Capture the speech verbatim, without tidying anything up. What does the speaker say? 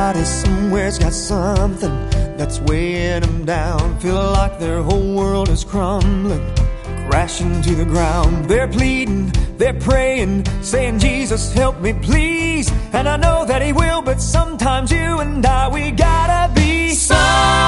Somebody somewhere's got something that's weighing them down. Feel like their whole world is crumbling, crashing to the ground. They're pleading, they're praying, saying, Jesus, help me please. And I know that he will, but sometimes you and I, we gotta be some